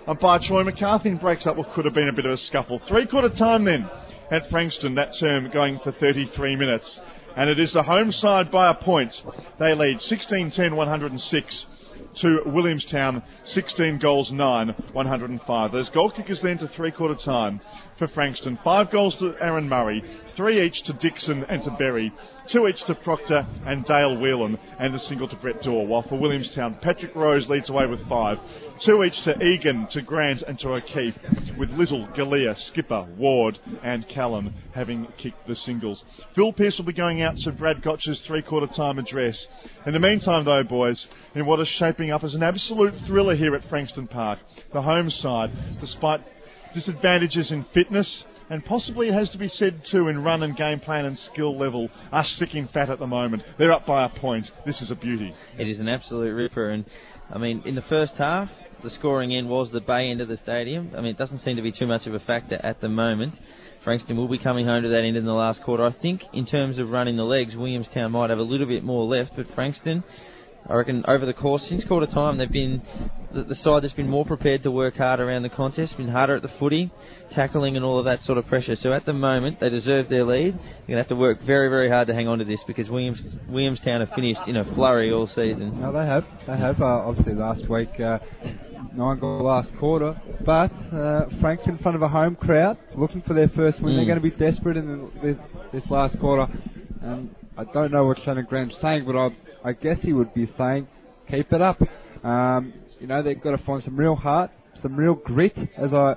Umpire Troy McCarthy breaks up what could have been a bit of a scuffle. 3/4 time then at Frankston, that term going for 33 minutes. And it is the home side by a point. They lead 16-10, 106 to Williamstown, 16 goals, 9, 105. Those goal kickers then to 3/4 time for Frankston. 5 goals to Aaron Murray, 3 each to Dixon and to Berry, 2 each to Proctor and Dale Whelan, and a single to Brett Dorr. While for Williamstown, Patrick Rose leads away with 5. 2 each to Egan, to Grant and to O'Keefe, with Little, Galea, Skipper, Ward and Callan having kicked the singles. Phil Pearce will be going out to Brad Gotch's 3/4 time address. In the meantime though, boys, in what is shaping up as an absolute thriller here at Frankston Park, the home side, despite disadvantages in fitness, and possibly it has to be said too in run and game plan and skill level, are sticking fat at the moment. They're up by a point. This is a beauty. It is an absolute ripper, and I mean, in the first half, the scoring end was the bay end of the stadium. I mean, it doesn't seem to be too much of a factor at the moment. Frankston will be coming home to that end in the last quarter. I think in terms of running the legs, Williamstown might have a little bit more left, but Frankston, I reckon over the course, since quarter time, they've been the side that's been more prepared to work hard around the contest, been harder at the footy, tackling and all of that sort of pressure. So at the moment, they deserve their lead. They're going to have to work very, very hard to hang on to this, because Williamstown have finished in a flurry all season. No, they have. Obviously last week, 9 goal last quarter. But Frank's in front of a home crowd, looking for their first win. They're going to be desperate in this last quarter. And I don't know what Shannon Graham's saying, but I guess he would be saying, keep it up. They've got to find some real heart, some real grit, as I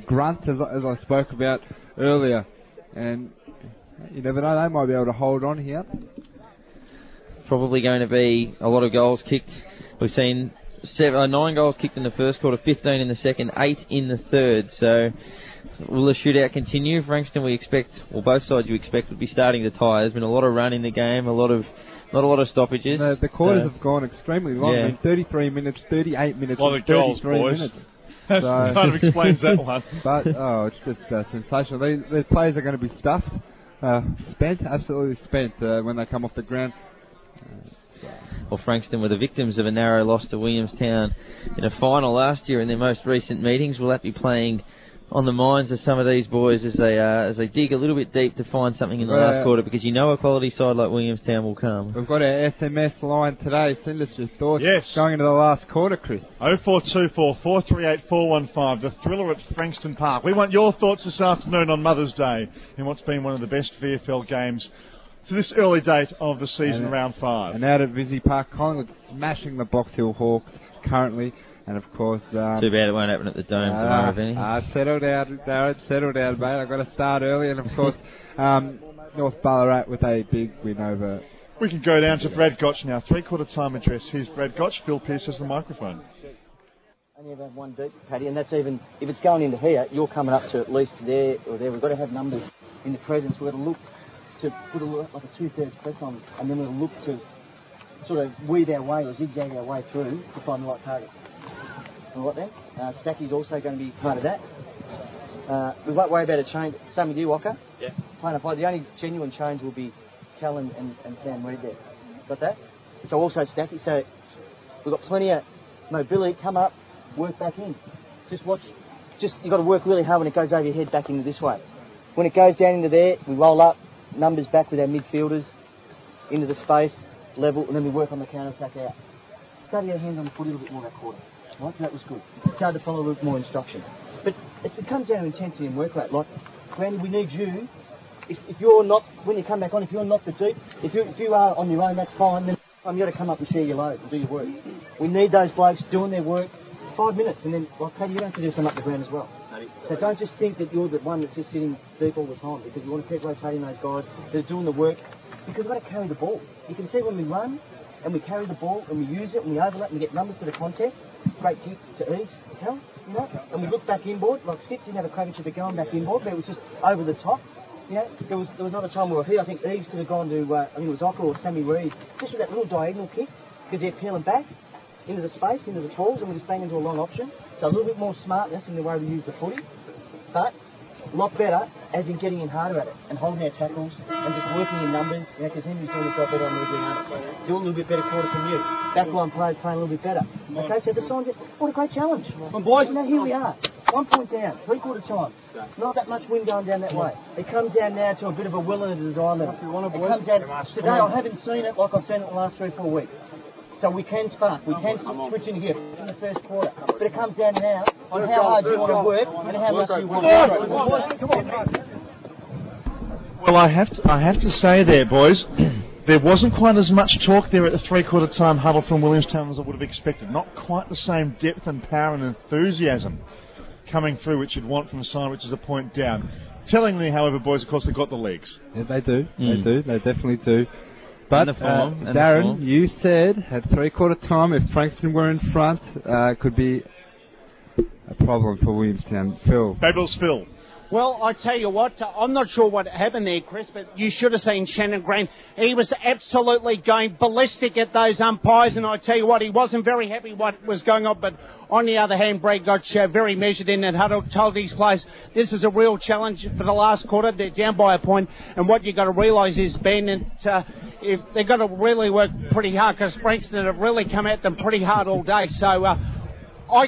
spoke about earlier. And you never know, they might be able to hold on here. Probably going to be a lot of goals kicked. We've seen 9 goals kicked in the first quarter, 15 in the second, 8 in the third. So will the shootout continue? Frankston, we expect, or both sides you expect, would be starting to tie. There's been a lot of run in the game, not a lot of stoppages. No, the quarters have gone extremely long. Yeah. I mean, 33 minutes, 38 minutes, a lot of goals, 33 boys. minutes. That kind of explains that one. But, it's just sensational. These players are going to be stuffed, absolutely spent when they come off the ground. Well, Frankston were the victims of a narrow loss to Williamstown in a final last year in their most recent meetings. Will that be playing on the minds of some of these boys as they dig a little bit deep to find something in the last quarter, because you know a quality side like Williamstown will come. We've got our SMS line today. Send us your thoughts going into the last quarter, Chris. 0424 438 415, the thriller at Frankston Park. We want your thoughts this afternoon on Mother's Day in what's been one of the best VFL games to this early date of the season, round 5. And out at Visy Park, Collingwood smashing the Box Hill Hawks currently. And of course, too bad it won't happen at the Dome tomorrow, Vinny. Settle down, Darren. Settle down, mate. I've got to start early. And of course, North Ballarat with a big win over. We can go down to Brad Gotch now. 3/4 time address. Here's Brad Gotch. Phil Pearce has the microphone. Only ever have one deep, Paddy, and that's even if it's going into here, you're coming up to at least there or there. We've got to have numbers in the presence. We've got to look to put like a 2/3 press on, and then we'll look to sort of weave our way or zigzag our way through to find the right targets. All right then. Stacky's also going to be part of that. We won't worry about a change. Same with you, Walker. Yeah. The only genuine change will be Callan and Sam Reid there. Got that? So also Stacky. So we've got plenty of mobility. Come up, work back in. Just watch. You've got to work really hard when it goes over your head back into this way. When it goes down into there, we roll up, numbers back with our midfielders into the space, level, and then we work on the counter-attack out. Started our hands on the foot a little bit more that quarter. Right, so that was good. Started to follow a little more instruction. But it comes down to intensity and work rate. Like, Randy, we need you. If you're not, when you come back on, if you're not the deep, if you are on your own, that's fine. Then you've got to come up and share your load and do your work. We need those blokes doing their work 5 minutes, and then, like, Paddy, you don't have to do some up the ground as well. So don't just think that you're the one that's just sitting deep all the time, because you want to keep rotating those guys that are doing the work, because we've got to carry the ball. You can see when we run and we carry the ball and we use it and we overlap and we get numbers to the contest, great kick to Eves, and we look back inboard, like Skip didn't have a crack at it going back inboard, but it was just over the top. There was another time we were here, I think Eves could have gone to, I think it was Ocker or Sammy Reid, just with that little diagonal kick, because they're peeling back into the space, into the tools, and we're just banging into a long option. So a little bit more smartness in the way we use the footy, but a lot better as in getting in harder at it and holding our tackles and just working in numbers, because Henry's doing his job better on the ground. Do a little bit better quarter from you. Backline players playing a little bit better. Okay, so the signs, what a great challenge. Well, boys, now here we are. 1 point down, 3/4 time. Not that much wind going down that way. It comes down now to a bit of a will and a desire level. It comes down, today I haven't seen it like I've seen it in the last 3 or 4 weeks. So we can spark, we can switch in here in the first quarter. But it comes down now on how hard you want to work and how much you want to work. Come on. Well, I have to say there, boys, there wasn't quite as much talk there at the 3/4 time huddle from Williamstown as I would have expected. Not quite the same depth and power and enthusiasm coming through which you'd want from a side which is a point down. Tellingly, however, boys, of course, they've got the legs. Yeah, they do. They do. They definitely do. But, Darren, you said at 3/4 time, if Frankston were in front, could be a problem for Williamstown. Phil. Fabulous Phil. Well, I tell you what, I'm not sure what happened there, Chris, but you should have seen Shannon Green. He was absolutely going ballistic at those umpires, and I tell you what, he wasn't very happy what was going on. But on the other hand, Brad got very measured in that huddle, told his players this is a real challenge for the last quarter. They're down by a point, and what you've got to realise is, Ben, if they've got to really work pretty hard, because Frankston have really come at them pretty hard all day. So I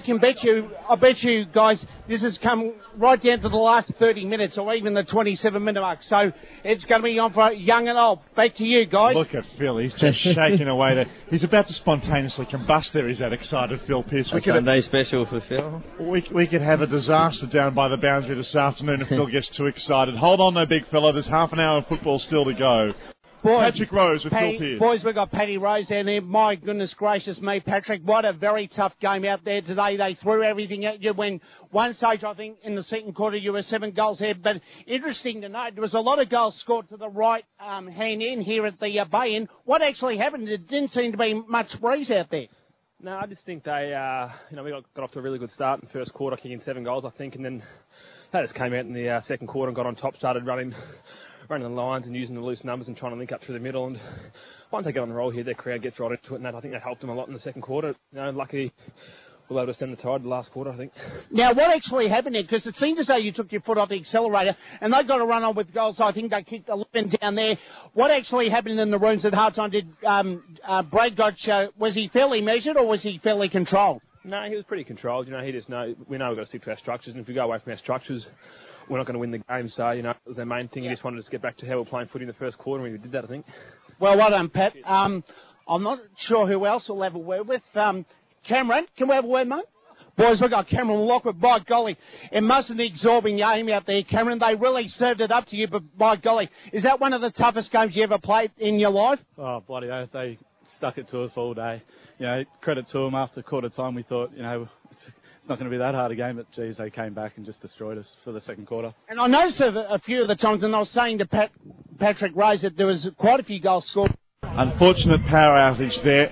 bet you guys, this has come right down to the last 30 minutes or even the 27-minute mark. So it's going to be on for young and old. Back to you, guys. Look at Phil. He's just shaking away there. He's about to spontaneously combust there. He's that excited, Phil Pearce. A Sunday special for Phil. We could have a disaster down by the boundary this afternoon if Phil gets too excited. Hold on, though, big fella. There's half an hour of football still to go. Patrick Rose with Phil Pearce. Boys, we've got Paddy Rose down there. My goodness gracious me, Patrick. What a very tough game out there today. They threw everything at you. When one stage, I think, in the second quarter, you were 7 goals ahead. But interesting to note, there was a lot of goals scored to the right hand end here at the Bay End. What actually happened? It didn't seem to be much breeze out there. No, I just think they, we got off to a really good start in the first quarter, kicking 7 goals, I think. And then they just came out in the second quarter and got on top, started running the lines and using the loose numbers and trying to link up through the middle. And once they get on the roll here, their crowd gets right into it, and I think that helped them a lot in the second quarter. Luckily, we were able to stem the tide the last quarter, I think. Now, what actually happened there? Because it seemed as though you took your foot off the accelerator, and they got a run on with goals. So I think they kicked 11 down there. What actually happened in the rooms at halftime? Did Brad Gotch, was he fairly measured or was he fairly controlled? No, he was pretty controlled. We know we've got to stick to our structures, and if we go away from our structures, we're not going to win the game. So, it was their main thing. He just wanted us to get back to how we were playing footy in the first quarter, and we did that, I think. Well done, Pat. I'm not sure who else will have a word with. Cameron, can we have a word, mate? Boys, we've got Cameron Lockwood. By golly, it mustn't be absorbing your aim out there, Cameron. They really served it up to you, but by golly, is that one of the toughest games you ever played in your life? Oh, bloody oath. They stuck it to us all day. Credit to them. After quarter time, we thought, it's not going to be that hard a game, but geez, they came back and just destroyed us for the second quarter. And I noticed a few of the times, and I was saying to Patrick Rose that there was quite a few goals scored. Unfortunate power outage there.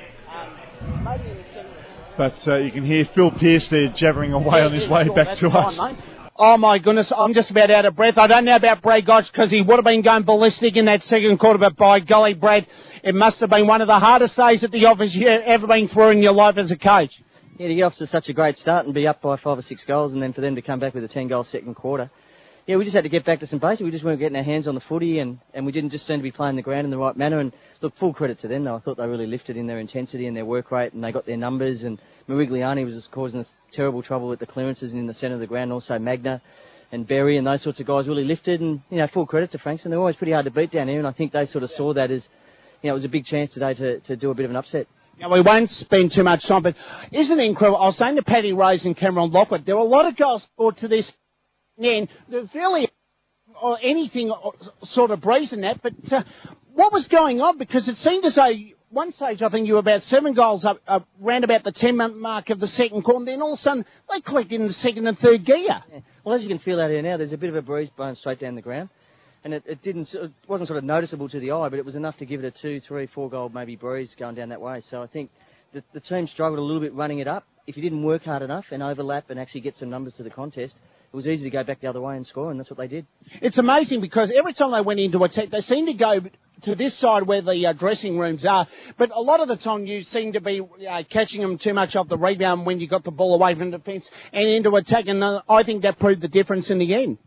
But you can hear Phil Pearce there jabbering away on his way back to us. Oh, my goodness, I'm just about out of breath. I don't know about Brad Gotch because he would have been going ballistic in that second quarter, but by golly, Brad, it must have been one of the hardest days at the office you've ever been through in your life as a coach. Yeah, to get off to such a great start and be up by 5 or 6 goals, and then for them to come back with a 10-goal second quarter. Yeah, we just had to get back to some basics. We just weren't getting our hands on the footy, and we didn't just seem to be playing the ground in the right manner. And look, full credit to them, though. I thought they really lifted in their intensity and their work rate, and they got their numbers. And Marigliani was just causing us terrible trouble with the clearances in the centre of the ground. Also Magna and Berry and those sorts of guys really lifted. And, full credit to Frankston. They're always pretty hard to beat down here, and I think they sort of saw that as, it was a big chance today to do a bit of an upset. Now, we won't spend too much time, but isn't it incredible? I was saying to Paddy Rose and Cameron Lockwood, there were a lot of goals scored to this end. They're fairly or anything sort of breeze in that, but what was going on? Because it seemed as though one stage I think you were about 7 goals up round about the 10-minute mark of the second quarter, and then all of a sudden they clicked in the second and third gear. Yeah. Well, as you can feel out here now, there's a bit of a breeze blowing straight down the ground. And it wasn't sort of noticeable to the eye, but it was enough to give it a 2, 3, 4 goal maybe breeze going down that way. So I think the team struggled a little bit running it up. If you didn't work hard enough and overlap and actually get some numbers to the contest, it was easy to go back the other way and score, and that's what they did. It's amazing because every time they went into attack, they seemed to go to this side where the dressing rooms are, but a lot of the time you seem to be catching them too much off the rebound when you got the ball away from defence and into attack, and I think that proved the difference in the end.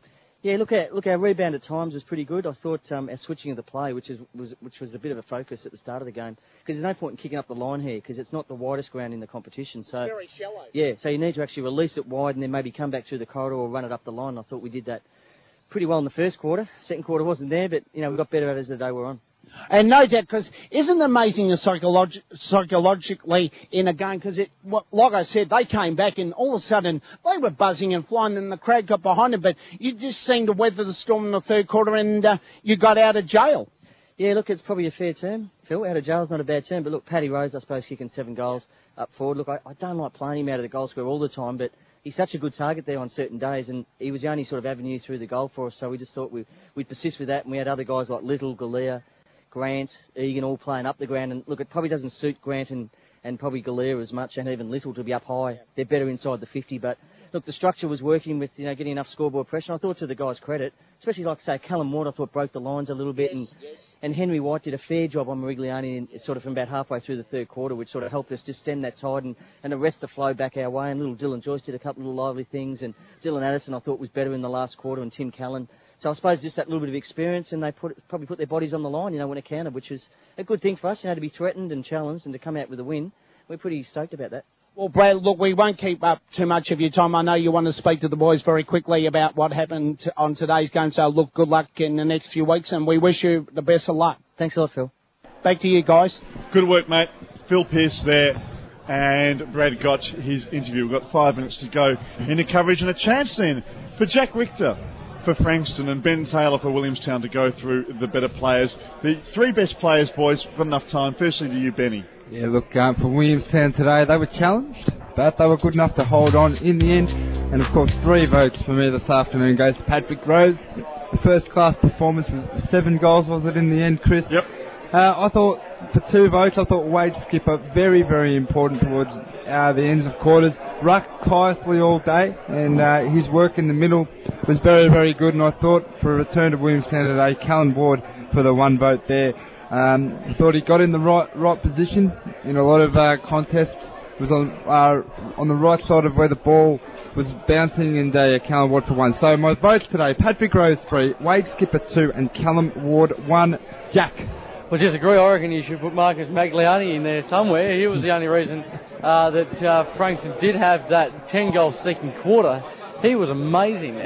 Yeah, look, our rebound at times was pretty good. I thought our switching of the play, which was a bit of a focus at the start of the game, because there's no point in kicking up the line here, because it's not the widest ground in the competition. So very shallow. Yeah, so you need to actually release it wide and then maybe come back through the corridor or run it up the line. I thought we did that pretty well in the first quarter. Second quarter wasn't there, but we got better at it as the day wore on. And no doubt, because isn't it amazing psychologically in a game? Because like I said, they came back and all of a sudden they were buzzing and flying, and the crowd got behind them. But you just seemed to weather the storm in the third quarter, and you got out of jail. Yeah, look, it's probably a fair term, Phil. Out of jail's not a bad term. But look, Paddy Rose, I suppose, kicking 7 goals up forward. Look, I don't like playing him out of the goal square all the time, but he's such a good target there on certain days, and he was the only sort of avenue through the goal for us. So we just thought we'd persist with that, and we had other guys like Little, Galea, Grant, Egan all playing up the ground. And look, it probably doesn't suit Grant and probably Galea as much, and even Little, to be up high. They're better inside the 50. But look, the structure was working with getting enough scoreboard pressure. And I thought, to the guys' credit, especially like say Callum Ward, I thought broke the lines a little bit, and Henry White did a fair job on Merigliani sort of from about halfway through the third quarter, which sort of helped us just stem that tide and arrest the flow back our way. And little Dylan Joyce did a couple of lively things, and Dylan Addison I thought was better in the last quarter, and Tim Callan. So I suppose just that little bit of experience, and they probably put their bodies on the line, when it counted, which is a good thing for us, to be threatened and challenged and to come out with a win. We're pretty stoked about that. Well, Brad, look, we won't keep up too much of your time. I know you want to speak to the boys very quickly about what happened on today's game. So, look, good luck in the next few weeks, and we wish you the best of luck. Thanks a lot, Phil. Back to you guys. Good work, mate. Phil Pearce there, and Brad Gotch, his interview. We've got 5 minutes to go in the coverage, and a chance then for Jack Richter for Frankston and Ben Taylor for Williamstown to go through the better players. The 3 best players, boys, got enough time. Firstly to you, Benny. Yeah, look, for Williamstown today, they were challenged, but they were good enough to hold on in the end. And, of course, 3 votes for me this afternoon goes to Patrick Rose. The first-class performance with 7 goals, was it, in the end, Chris? Yep. I thought, for 2 votes, I thought Wade Skipper, very, very important towards the ends of quarters. Rucked tirelessly all day, and his work in the middle was very, very good. And I thought, for a return to Williamstown today, Callan Ward for the 1 vote there. I thought he got in the right position in a lot of contests. Was on the right side of where the ball was bouncing, and Callan Ward for 1. So my votes today: Patrick Rose 3, Wade Skipper 2, and Callum Ward 1. Jack. Well, disagree. I reckon you should put Marcus Magliani in there somewhere. He was the only reason that Frankston did have that 10-goal second quarter. He was amazing.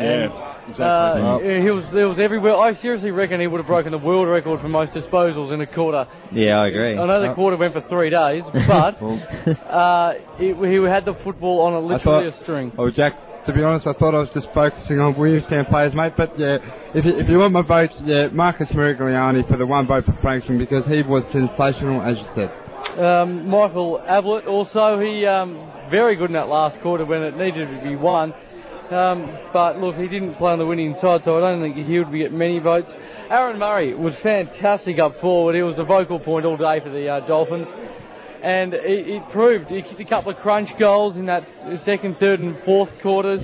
Exactly. He was everywhere. I seriously reckon he would have broken the world record for most disposals in a quarter. Yeah, I agree. I know the quarter went for 3 days, but he had the football on literally a string. Oh, Jack, to be honest, I thought I was just focusing on Williamstown players, mate. But yeah, if you want my votes, yeah, Marcus Merigliani for the 1 vote for Frankston, because he was sensational, as you said. Michael Ablett also, he very good in that last quarter when it needed to be won. But look, he didn't play on the winning side, so I don't think he would get many votes. Aaron Murray was fantastic up forward. He was the vocal point all day for the Dolphins. And it proved. He kicked a couple of crunch goals in that second, third and fourth quarters.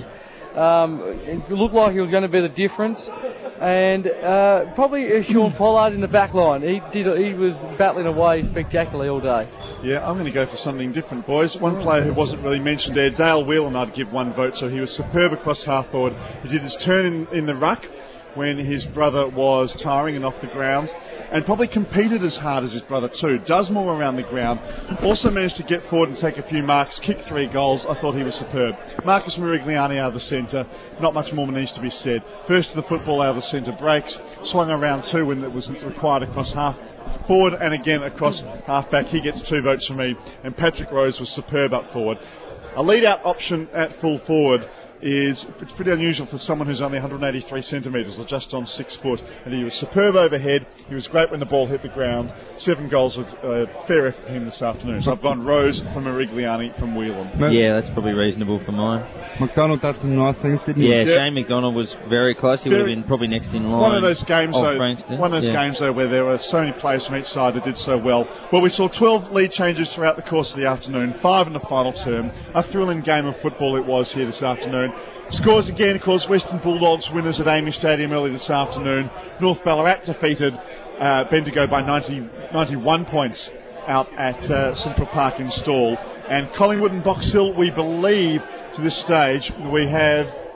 It looked like he was going to be the difference. And probably Sean Pollard in the back line. He was battling away spectacularly all day. Yeah, I'm going to go for something different, boys. One player who wasn't really mentioned there, Dale Whelan, I'd give 1 vote. So he was superb across half forward. He did his turn in the ruck when his brother was tiring and off the ground, and probably competed as hard as his brother too. Does more around the ground. Also managed to get forward and take a few marks, kick 3 goals. I thought he was superb. Marcus Merigliani out of the centre. Not much more needs to be said. First to the football out of the centre, breaks, swung around 2 when it was required across half forward and again across half back. He gets 2 votes from me, and Patrick Rose was superb up forward. A lead out option at full forward it's pretty unusual for someone who's only 183 centimetres, or just on 6 foot, and he was superb overhead. He was great when the ball hit the ground. 7 goals with fair effort for him this afternoon. So I've gone Rose from Merigliani from Whelan. Yeah, that's probably reasonable for mine. McDonald did some nice things, didn't he? Yeah, Shane McDonald was very close. He would have been probably next in line. One of those games, though, where there were so many players from each side that did so well. Well, we saw 12 lead changes throughout the course of the afternoon, 5 in the final term. A thrilling game of football it was here this afternoon. Scores again, of course, Western Bulldogs winners at Amy Stadium early this afternoon. North Ballarat defeated Bendigo by 91 points out at Central Park in Stawell. And Collingwood and Box Hill, we believe, to this stage, we have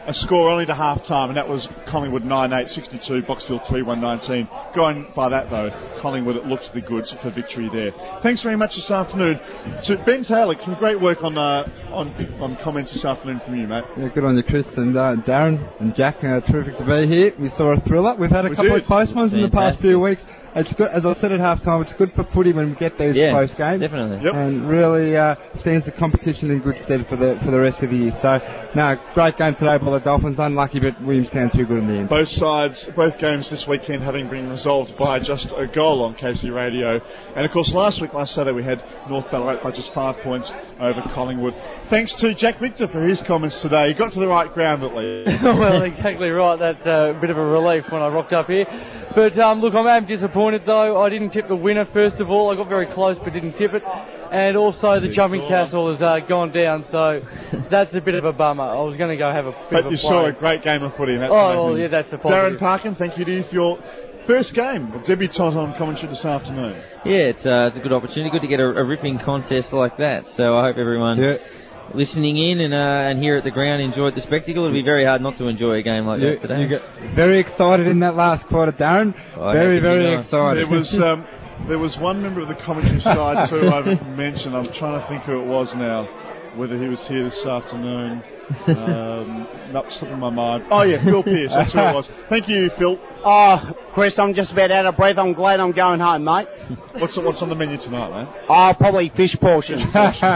a score only to half-time, and that was Collingwood 9-8, 62, Box Hill 3-1, 19. Going by that, though, Collingwood, it looked the goods for victory there. Thanks very much this afternoon to Ben Taylor. Some great work on comments this afternoon from you, mate. Yeah, good on you, Chris, and Darren and Jack. Terrific to be here. We saw a thriller. We've had a couple of close ones in the past few weeks. It's good, as I said at half-time, it's good for footy when we get these close games. Definitely. Yep. And really stands the competition in good stead for the rest of the year. So, no, great game today by the Dolphins. Unlucky, but Williamstown too good in the end. Both games this weekend having been resolved by just a goal on KC Radio. And, of course, last Saturday, we had North Ballarat by just 5 points over Collingwood. Thanks to Jack Victor for his comments today. He got to the right ground at least. Well, exactly right. That's a bit of a relief when I rocked up here. But, look, I'm disappointed, though. I didn't tip the winner, first of all. I got very close but didn't tip it. And also the jumping castle has gone down, so that's a bit of a bummer. I was going to go have a bit of a play. But you saw a great game of footy. That's yeah, that's a positive. Darren Parkin, thank you to you for your first game, a debutant on commentary this afternoon. Yeah, it's a good opportunity. Good to get a ripping contest like that. So I hope everyone listening in and here at the ground enjoyed the spectacle. It'll be very hard not to enjoy a game like that today. You got very excited in that last quarter, Darren. Very excited. There was one member of the commentary side too I've mentioned. I'm trying to think who it was now, whether he was here this afternoon. Not slipping my mind. Oh yeah, Phil Pearce, that's who it was. Thank you, Phil. Oh, Chris, I'm just about out of breath. I'm glad I'm going home, mate. What's on the menu tonight, mate? Oh, probably fish portions.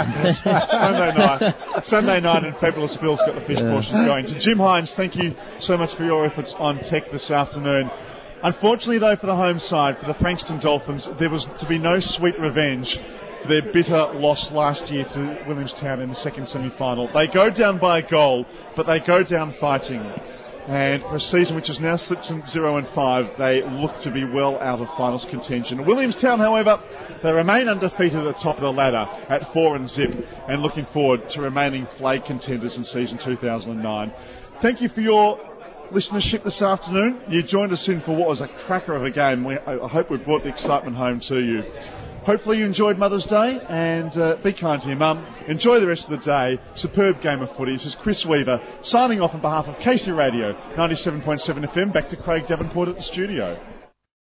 Sunday night, and Fabulous Phil's got the fish portions going. To Jim Hines, thank you so much for your efforts on tech this afternoon. Unfortunately, though, for the home side, for the Frankston Dolphins, there was to be no sweet revenge for their bitter loss last year to Williamstown in the second semi-final. They go down by a goal, but they go down fighting. And for a season which has now slipped to 0-5, they look to be well out of finals contention. Williamstown, however, they remain undefeated at the top of the ladder at 4-0 and looking forward to remaining flag contenders in season 2009. Thank you for your listenership this afternoon. You joined us in for what was a cracker of a game. I hope we brought the excitement home to you. Hopefully you enjoyed Mother's Day, and be kind to your mum. Enjoy the rest of the day. Superb game of footy. This is Chris Weaver signing off on behalf of KC Radio 97.7 FM. Back to Craig Davenport at the studio.